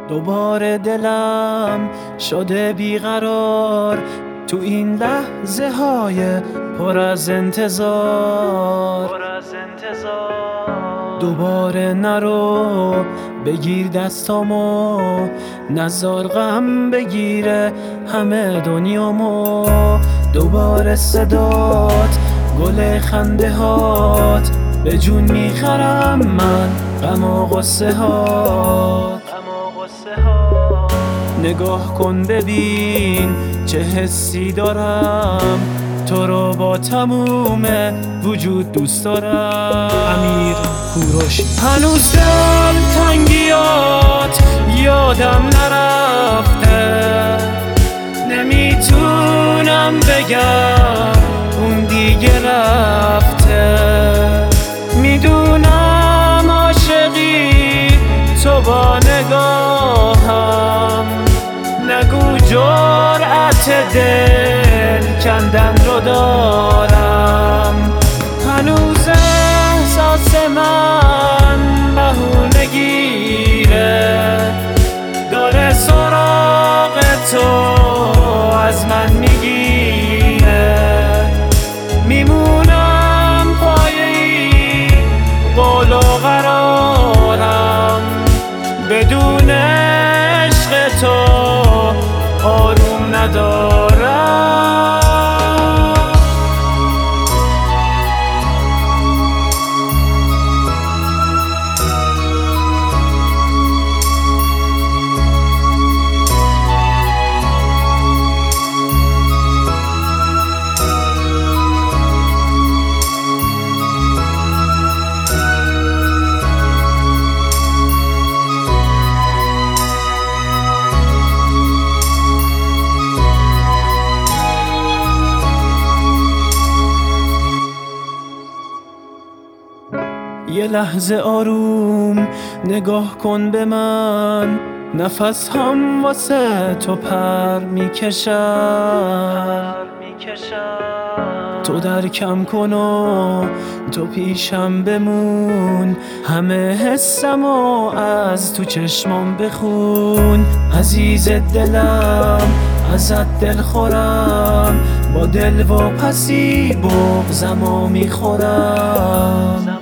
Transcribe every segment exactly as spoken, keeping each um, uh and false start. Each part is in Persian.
دوباره دلم شده بیقرار تو این لحظه های پر از انتظار دوباره نرو بگیر دستامو، نزار غم بگیره همه دنیامو. دوباره صدات گل خنده هات به جون میخرم من غم و غصه هات. نگاه کن ببین چه حسی دارم، تو رو با تموم وجود دوست دارم. امیر کوروش. هنوز دل تنگیات یادم نرفته، نمیتونم بگم اون دیگه رفته. میدونم عاشقی تو با نگاهم، نگو جرأت دل کندن رو دارم. هنوز احساس من بهونه گیره، داره سراغ تو از من میگیره. میمونم پایه قول و قرارم، بدون عشق تو آروم ندارم. یه لحظه آروم نگاه کن به من، نفس هم واسه تو پر میکشم. تو درکم کن و تو پیشم بمون، همه حسمو از تو چشمام بخون. عزیز دلم ازت دل خورم، با دل و پسی بغضمو میخورم.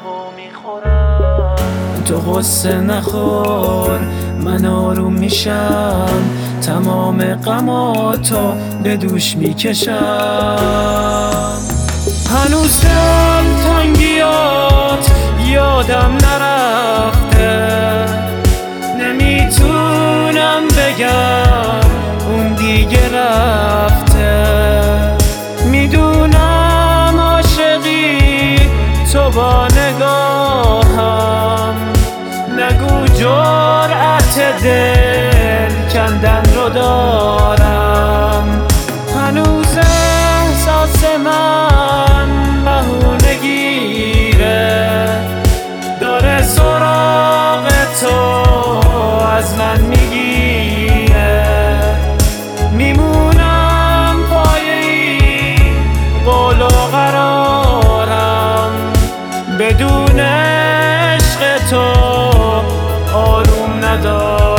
تو غصه نخور من آروم میشم، تمام غماتو به دوش میکشم. هنوز دل تنگیات یادم نرفته، نمیتونم بگم اون دیگه رفته. میدونم عاشقی تو با نگاهم، نگو جرأت دل کندن رو دارم. هنوز احساس من بهونه گیره، داره سراغ تو از من میگیره. میمونم پایه قول و قرارم، بدون عشق تو آروم ندارم.